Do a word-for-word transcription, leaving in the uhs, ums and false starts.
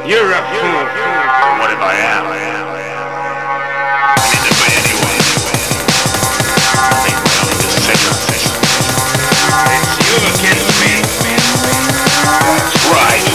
You're a fool. What if I am? I need to pay anyone. Make my own decisions. It's you against me. That's right.